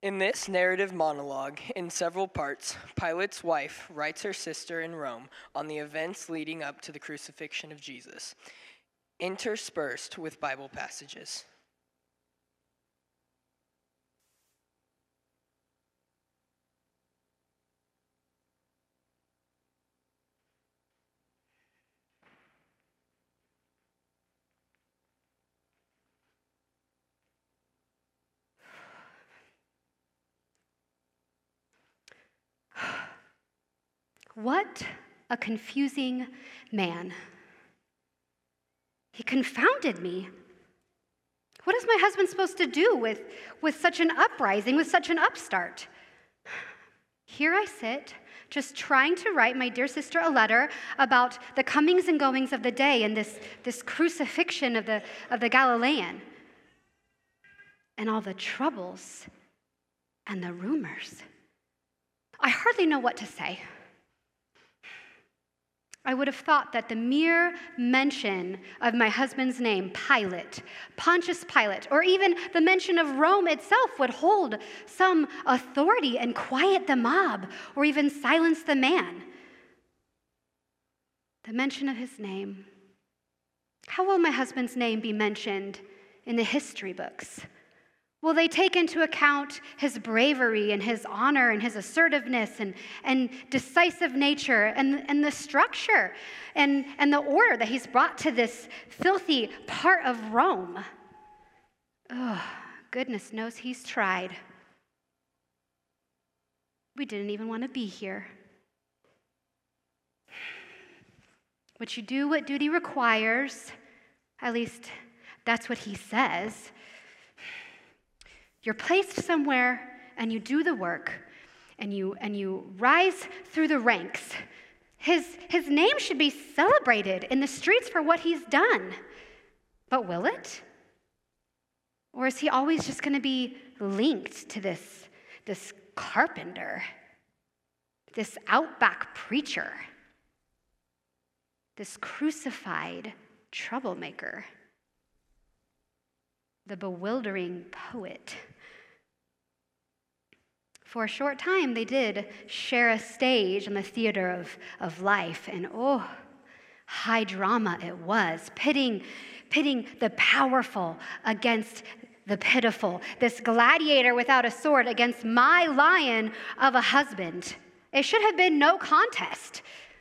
In this narrative monologue, in several parts, Pilate's wife writes her sister in Rome on the events leading up to the crucifixion of Jesus, interspersed with Bible passages. What a confusing man. He confounded me. What is my husband supposed to do with such an uprising, with such an upstart? Here I sit, just trying to write my dear sister a letter about the comings and goings of the day and this crucifixion of the Galilean, and all the troubles and the rumors. I hardly know what to say. I would have thought that the mere mention of my husband's name, Pilate, Pontius Pilate, or even the mention of Rome itself would hold some authority and quiet the mob, or even silence the man. The mention of his name. How will my husband's name be mentioned in the history books? Will they take into account his bravery and his honor and his assertiveness and decisive nature and the structure and the order that he's brought to this filthy part of Rome? Oh, goodness knows he's tried. We didn't even want to be here. But you do what duty requires. At least that's what he says. You're placed somewhere and you do the work and you rise through the ranks. His name should be celebrated in the streets for what he's done. But will it? Or is he always just going to be linked to this carpenter, this outback preacher, this crucified troublemaker, the bewildering poet? For a short time, they did share a stage in the theater of life, and high drama it was, pitting the powerful against the pitiful, this gladiator without a sword against my lion of a husband. It should have been no contest.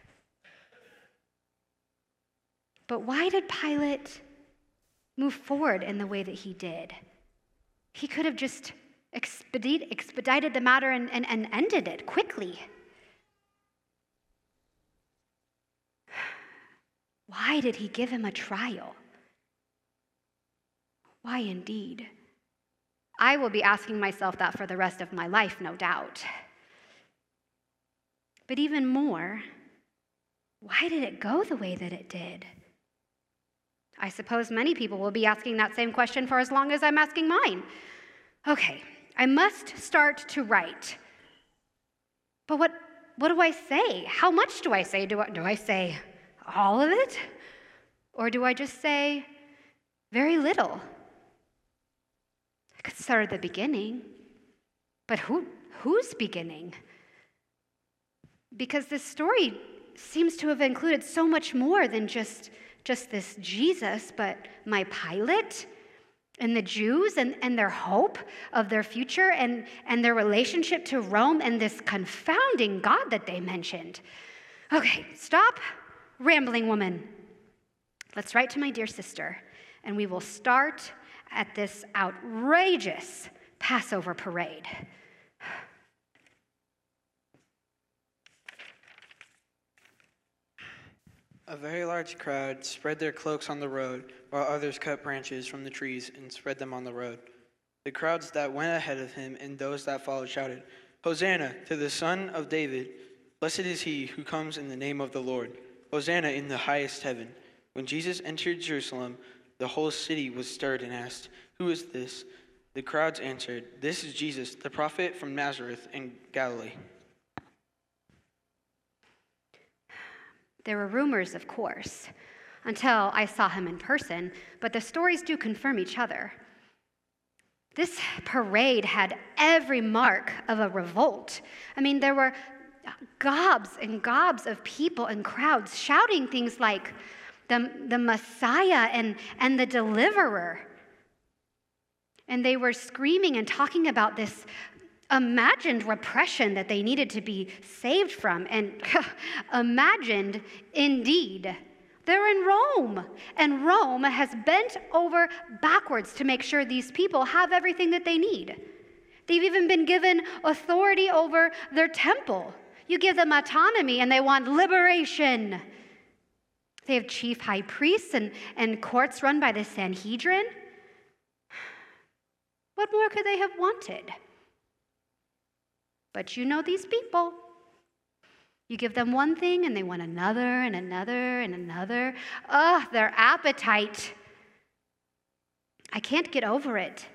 But why did Pilate move forward in the way that he did? He could have just expedited the matter and ended it quickly. Why did he give him a trial? Why indeed? I will be asking myself that for the rest of my life, no doubt. But even more, why did it go the way that it did? I suppose many people will be asking that same question for as long as I'm asking mine. Okay, I must start to write. But what do I say? How much do I say? Do I say all of it? Or do I just say very little? I could start at the beginning. But whose beginning? Because this story seems to have included so much more than just this Jesus, but my Pilate and the Jews and their hope of their future and their relationship to Rome and this confounding God that they mentioned. Okay, stop rambling, woman. Let's write to my dear sister, and we will start at this outrageous Passover parade. A very large crowd spread their cloaks on the road, while others cut branches from the trees and spread them on the road. The crowds that went ahead of him and those that followed shouted, "Hosanna to the Son of David! Blessed is he who comes in the name of the Lord! Hosanna in the highest heaven!" When Jesus entered Jerusalem, the whole city was stirred and asked, "Who is this?" The crowds answered, "This is Jesus, the prophet from Nazareth in Galilee." There were rumors, of course, until I saw him in person, but the stories do confirm each other. This parade had every mark of a revolt. I mean, there were gobs and gobs of people and crowds shouting things like the Messiah and the Deliverer. And they were screaming and talking about this imagined repression that they needed to be saved from. And imagined indeed. They're in Rome, and Rome has bent over backwards to make sure these people have everything that they need. They've even been given authority over their temple. You give them autonomy, and they want liberation. They have chief high priests and courts run by the Sanhedrin. What more could they have wanted? But you know these people. You give them one thing and they want another and another and another. Ugh, their appetite. I can't get over it.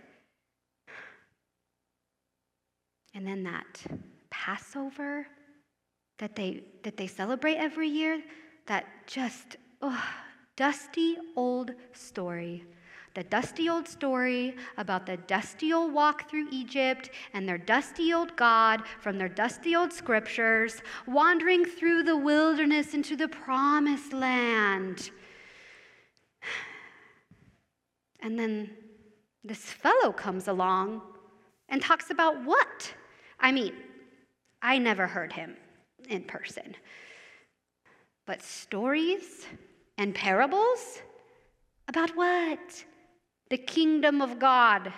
And then that Passover that they celebrate every year, that just dusty old story. The dusty old story about the dusty old walk through Egypt and their dusty old God from their dusty old scriptures, wandering through the wilderness into the promised land. And then this fellow comes along and talks about what? I mean, I never heard him in person. But stories and parables? About what? The kingdom of God.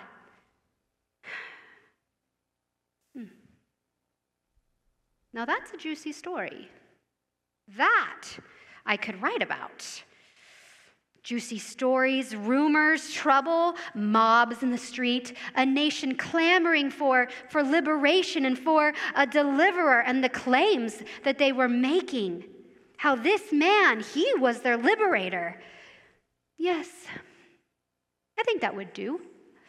Now that's a juicy story. That I could write about. Juicy stories, rumors, trouble, mobs in the street, a nation clamoring for liberation and for a deliverer, and the claims that they were making. How this man, he was their liberator. Yes, I think that would do.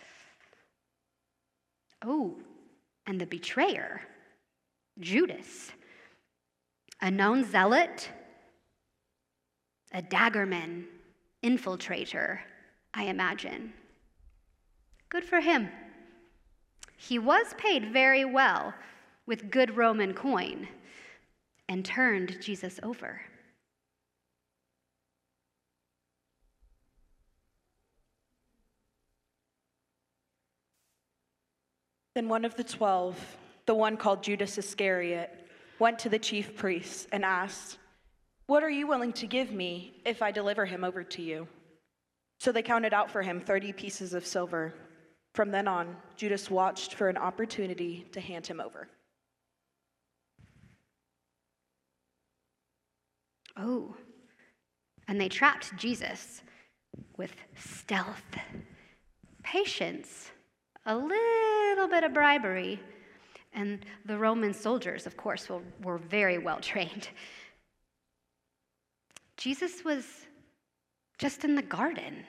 Oh, and the betrayer, Judas, a known zealot, a daggerman, infiltrator, I imagine. Good for him. He was paid very well with good Roman coin and turned Jesus over. Then one of the 12, the one called Judas Iscariot, went to the chief priests and asked, "What are you willing to give me if I deliver him over to you?" So they counted out for him 30 pieces of silver. From then on, Judas watched for an opportunity to hand him over. Oh, and they trapped Jesus with stealth, patience, a little bit of bribery, and the Roman soldiers, of course, were very well trained. Jesus was just in the garden.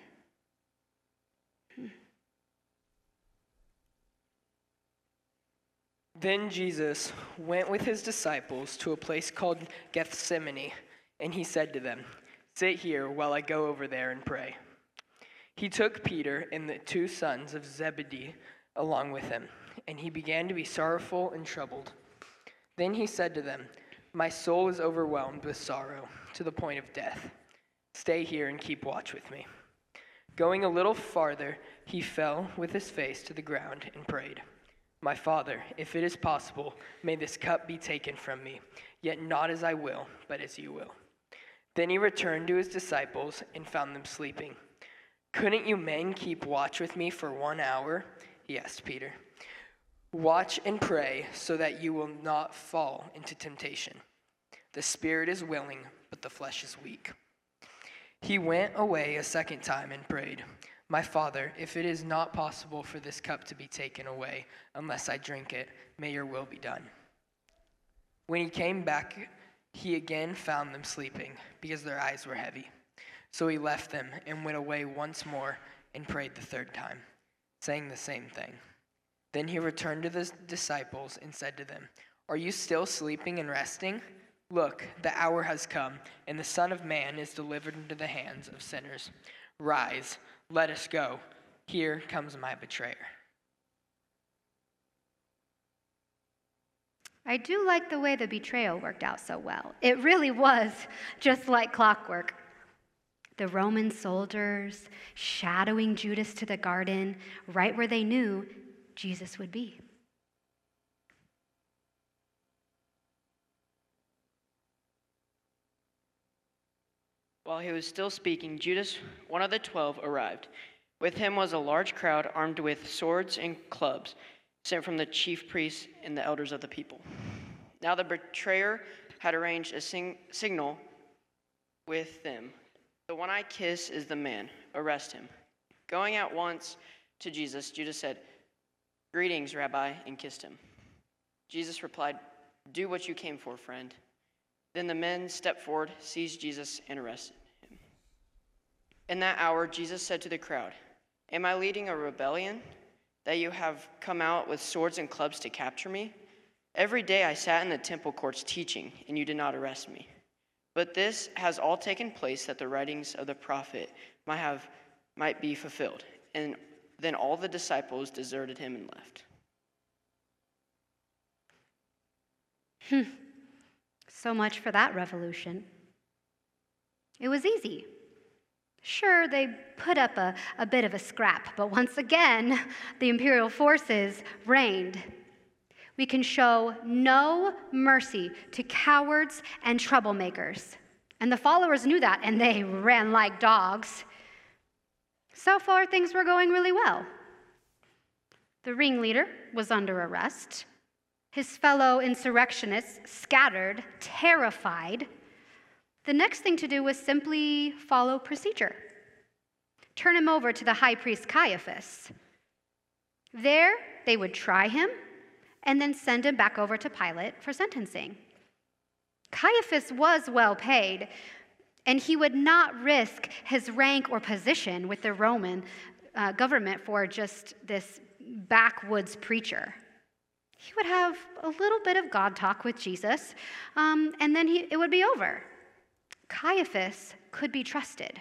Then Jesus went with his disciples to a place called Gethsemane, and he said to them, "Sit here while I go over there and pray." He took Peter and the 2 sons of Zebedee along with him, and he began to be sorrowful and troubled. Then he said to them, "My soul is overwhelmed with sorrow to the point of death. Stay here and keep watch with me." Going a little farther, he fell with his face to the ground and prayed, "My Father, if it is possible, may this cup be taken from me, yet not as I will, but as you will." Then he returned to his disciples and found them sleeping. "Couldn't you men keep watch with me for 1 hour?" he asked Peter. "Watch and pray so that you will not fall into temptation. The spirit is willing, but the flesh is weak." He went away a second time and prayed, "My Father, if it is not possible for this cup to be taken away unless I drink it, may your will be done." When he came back, he again found them sleeping because their eyes were heavy. So he left them and went away once more and prayed the 3rd time, saying the same thing. Then he returned to the disciples and said to them, "Are you still sleeping and resting? Look, the hour has come, and the Son of Man is delivered into the hands of sinners. Rise, let us go. Here comes my betrayer." I do like the way the betrayal worked out so well. It really was just like clockwork. The Roman soldiers shadowing Judas to the garden, right where they knew Jesus would be. While he was still speaking, Judas, one of the 12, arrived. With him was a large crowd armed with swords and clubs, sent from the chief priests and the elders of the people. Now the betrayer had arranged a signal with them. The one I kiss is the man. Arrest him. Going at once to Jesus, Judas said, "Greetings, Rabbi," and kissed him. Jesus replied, "Do what you came for, friend." Then the men stepped forward, seized Jesus, and arrested him. In that hour, Jesus said to the crowd, "Am I leading a rebellion that you have come out with swords and clubs to capture me? Every day I sat in the temple courts teaching, and you did not arrest me. But this has all taken place that the writings of the prophet might be fulfilled." And then all the disciples deserted him and left. So much for that revolution. It was easy. Sure, they put up a bit of a scrap, but once again, the imperial forces reigned. We can show no mercy to cowards and troublemakers. And the followers knew that, and they ran like dogs. So far, things were going really well. The ringleader was under arrest. His fellow insurrectionists scattered, terrified. The next thing to do was simply follow procedure. Turn him over to the high priest Caiaphas. There, they would try him and then send him back over to Pilate for sentencing. Caiaphas was well paid, and he would not risk his rank or position with the Roman government for just this backwoods preacher. He would have a little bit of God talk with Jesus, and then it would be over. Caiaphas could be trusted.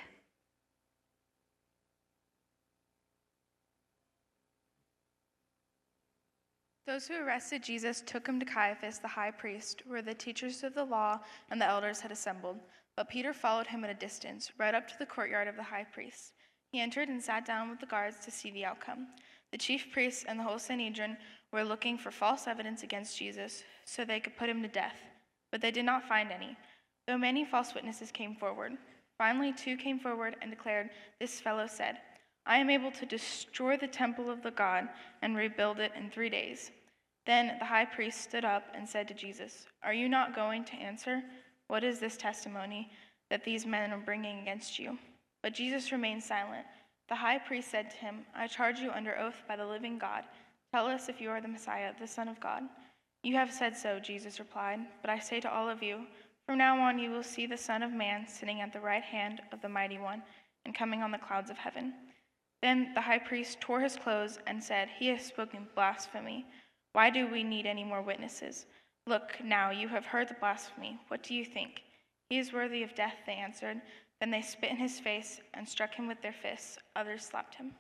Those who arrested Jesus took him to Caiaphas, the high priest, where the teachers of the law and the elders had assembled. But Peter followed him at a distance, right up to the courtyard of the high priest. He entered and sat down with the guards to see the outcome. The chief priests and the whole Sanhedrin were looking for false evidence against Jesus so they could put him to death, but they did not find any, though many false witnesses came forward. Finally, 2 came forward and declared, "This fellow said, 'I am able to destroy the temple of the God and rebuild it in 3 days.'" Then the high priest stood up and said to Jesus, "Are you not going to answer? What is this testimony that these men are bringing against you?" But Jesus remained silent. The high priest said to him, "I charge you under oath by the living God. Tell us if you are the Messiah, the Son of God." "You have said so," Jesus replied, "but I say to all of you, from now on you will see the Son of Man sitting at the right hand of the Mighty One and coming on the clouds of heaven." Then the high priest tore his clothes and said, "He has spoken blasphemy. Why do we need any more witnesses? Look, now you have heard the blasphemy. What do you think?" "He is worthy of death," they answered. Then they spit in his face and struck him with their fists. Others slapped him.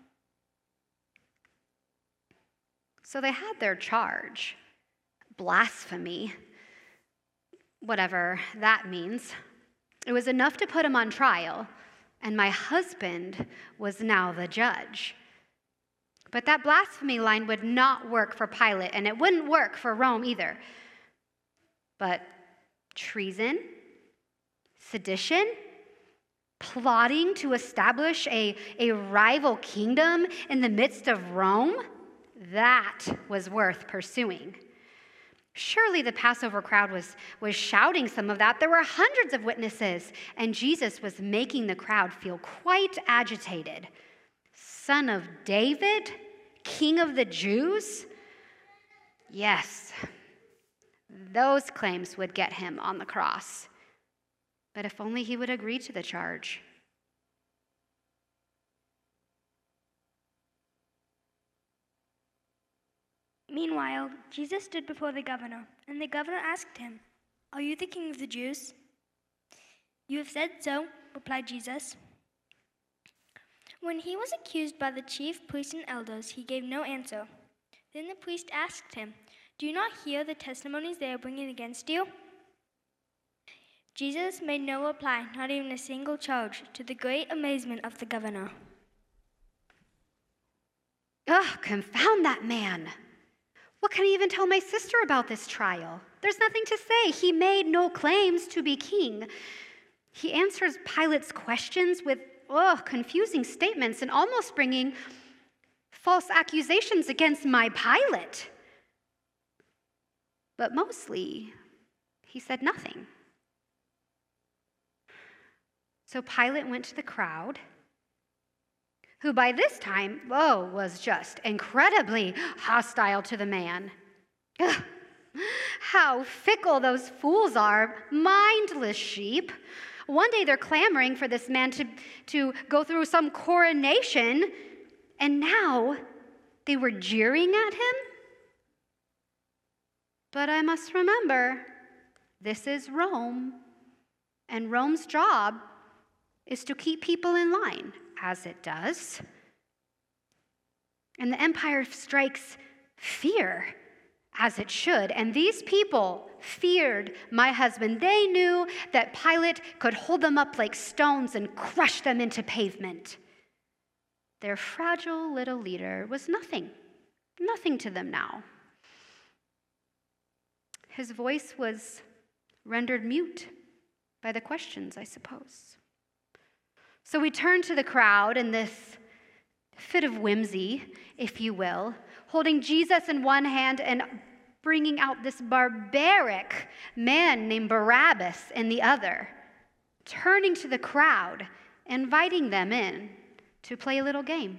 So they had their charge, blasphemy, whatever that means. It was enough to put him on trial, and my husband was now the judge. But that blasphemy line would not work for Pilate, and it wouldn't work for Rome either. But treason, sedition, plotting to establish a rival kingdom in the midst of Rome, that was worth pursuing. Surely the Passover crowd was shouting some of that. There were hundreds of witnesses, and Jesus was making the crowd feel quite agitated. Son of David, King of the Jews? Yes, those claims would get him on the cross. But if only he would agree to the charge. Meanwhile, Jesus stood before the governor, and the governor asked him, "Are you the king of the Jews?" "You have said so," replied Jesus. When he was accused by the chief priests and elders, he gave no answer. Then the priest asked him, Do you not hear the testimonies they are bringing against you? Jesus made no reply, not even a single charge, to the great amazement of the governor. Ugh, confound that man. What can I even tell my sister about this trial? There's nothing to say. He made no claims to be king. He answers Pilate's questions with confusing statements and almost bringing false accusations against my Pilate. But mostly, he said nothing. So Pilate went to the crowd, who by this time, was just incredibly hostile to the man. Ugh, how fickle those fools are, mindless sheep. One day they're clamoring for this man to go through some coronation, and now they were jeering at him? But I must remember, this is Rome, and Rome's job is to keep people in line, as it does. And the empire strikes fear, as it should. And these people feared my husband. They knew that Pilate could hold them up like stones and crush them into pavement. Their fragile little leader was nothing to them now. His voice was rendered mute by the questions, I suppose. So we turned to the crowd in this fit of whimsy, if you will, holding Jesus in one hand and bringing out this barbaric man named Barabbas in the other, turning to the crowd, inviting them in to play a little game.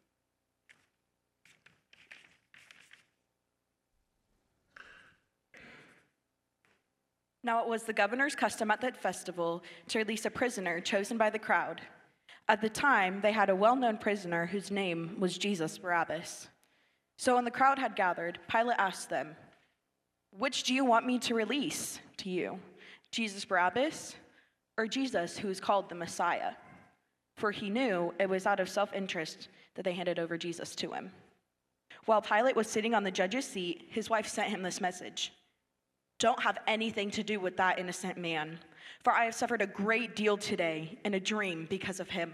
Now it was the governor's custom at that festival to release a prisoner chosen by the crowd. At the time, they had a well-known prisoner whose name was Jesus Barabbas. So when the crowd had gathered, Pilate asked them, "Which do you want me to release to you, Jesus Barabbas or Jesus who is called the Messiah?" For he knew it was out of self-interest that they handed over Jesus to him. While Pilate was sitting on the judge's seat, his wife sent him this message: "Don't have anything to do with that innocent man, for I have suffered a great deal today in a dream because of him."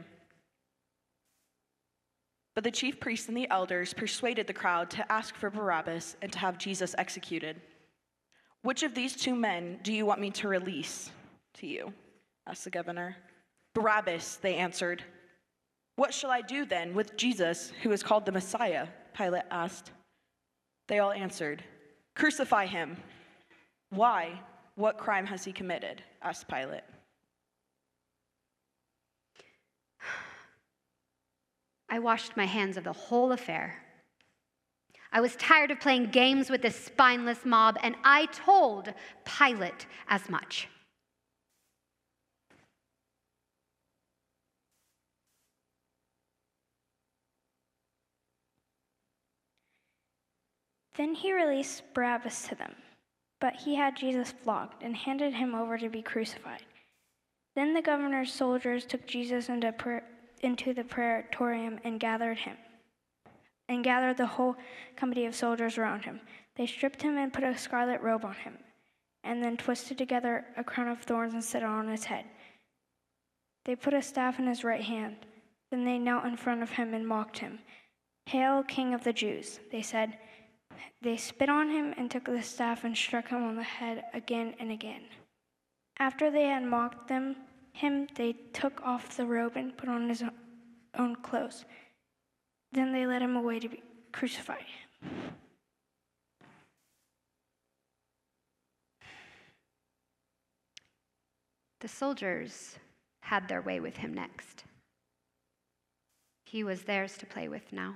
But the chief priests and the elders persuaded the crowd to ask for Barabbas and to have Jesus executed. "Which of these two men do you want me to release to you?" asked the governor. "Barabbas," they answered. "What shall I do then with Jesus, who is called the Messiah?" Pilate asked. They all answered, "Crucify him." "Why? What crime has he committed?" asked Pilate. I washed my hands of the whole affair. I was tired of playing games with this spineless mob, and I told Pilate as much. Then he released Barabbas to them, but he had Jesus flogged and handed him over to be crucified. Then the governor's soldiers took Jesus into the praetorium and gathered the whole company of soldiers around him. They stripped him and put a scarlet robe on him, and then twisted together a crown of thorns and set it on his head. They put a staff in his right hand. Then they knelt in front of him and mocked him. "Hail, King of the Jews," they said. They spit on him and took the staff and struck him on the head again and again. After they had mocked him, they took off the robe and put on his own clothes. Then they led him away to be crucified. The soldiers had their way with him next. He was theirs to play with now.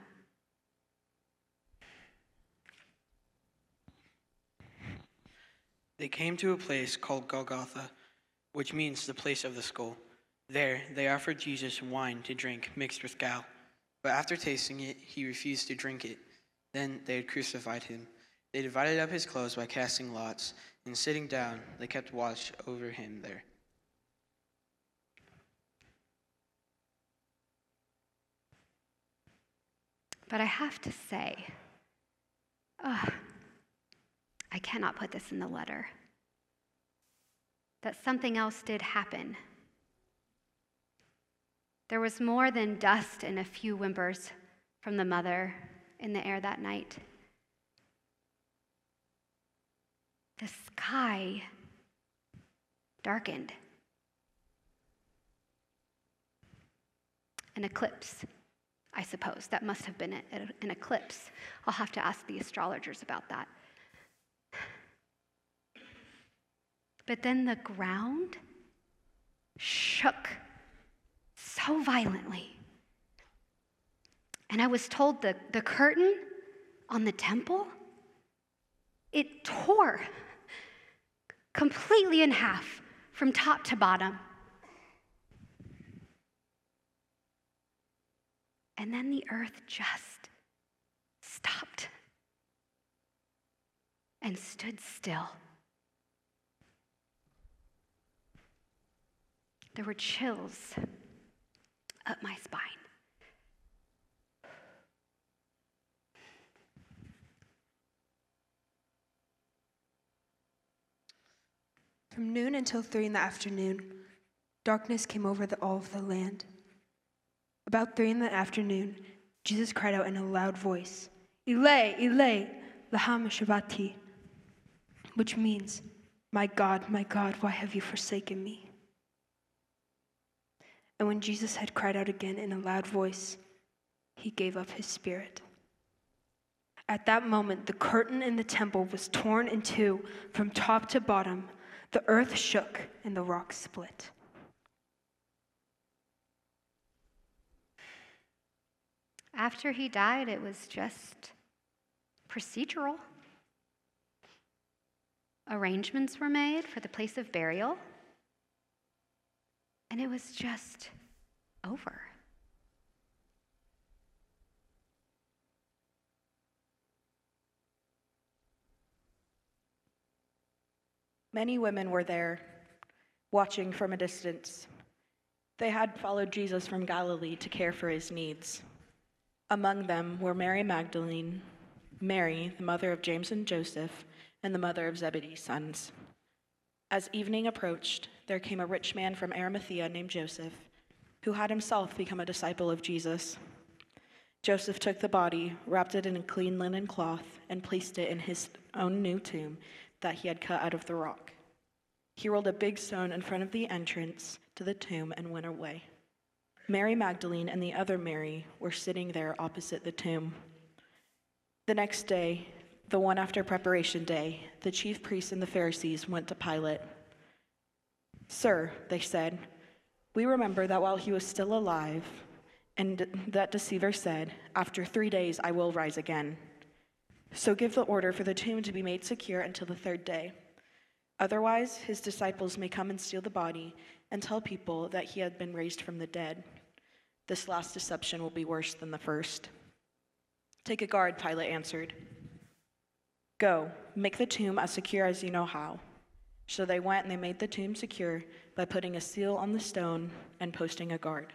They came to a place called Golgotha, which means the place of the skull. There, they offered Jesus wine to drink mixed with gall. But after tasting it, he refused to drink it. Then they had crucified him. They divided up his clothes by casting lots, and sitting down, they kept watch over him there. But I have to say, cannot put this in the letter, that something else did happen. There was more than dust and a few whimpers from the mother in the air that night. The sky darkened. An eclipse, I suppose. That must have been an eclipse. I'll have to ask the astrologers about that. But then the ground shook so violently. And I was told the curtain on the temple, it tore completely in half from top to bottom. And then the earth just stopped and stood still. There were chills up my spine. From noon until 3 in the afternoon, darkness came over all of the land. About 3 in the afternoon, Jesus cried out in a loud voice, "Eli, Eli, lama sabachthani," which means, my God, why have you forsaken me?" And when Jesus had cried out again in a loud voice, he gave up his spirit. At that moment, the curtain in the temple was torn in two from top to bottom. The earth shook and the rocks split. After he died, it was just procedural. Arrangements were made for the place of burial, and it was just over. Many women were there, watching from a distance. They had followed Jesus from Galilee to care for his needs. Among them were Mary Magdalene, Mary, the mother of James and Joseph, and the mother of Zebedee's sons. As evening approached, there came a rich man from Arimathea named Joseph, who had himself become a disciple of Jesus. Joseph took the body, wrapped it in a clean linen cloth, and placed it in his own new tomb that he had cut out of the rock. He rolled a big stone in front of the entrance to the tomb and went away. Mary Magdalene and the other Mary were sitting there opposite the tomb. The next day, the one after preparation day, the chief priests and the Pharisees went to Pilate. "Sir," they said, "we remember that while he was still alive, and that deceiver said, 'After 3 days I will rise again.' So give the order for the tomb to be made secure until the 3rd day. Otherwise, his disciples may come and steal the body and tell people that he had been raised from the dead. This last deception will be worse than the first." "Take a guard," Pilate answered. "Go, make the tomb as secure as you know how." So they went and they made the tomb secure by putting a seal on the stone and posting a guard.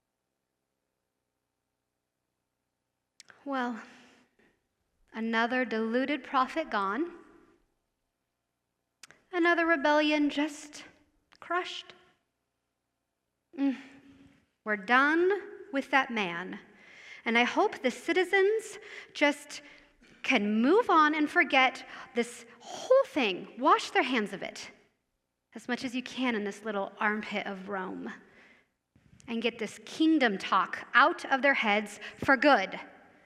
Well, another deluded prophet gone. Another rebellion just crushed. We're done with that man. And I hope the citizens just can move on and forget this whole thing, wash their hands of it as much as you can in this little armpit of Rome, and get this kingdom talk out of their heads for good.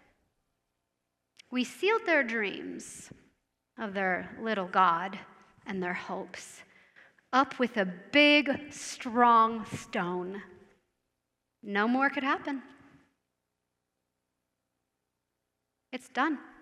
We sealed their dreams of their little God and their hopes up with a big, strong stone. No more could happen. It's done.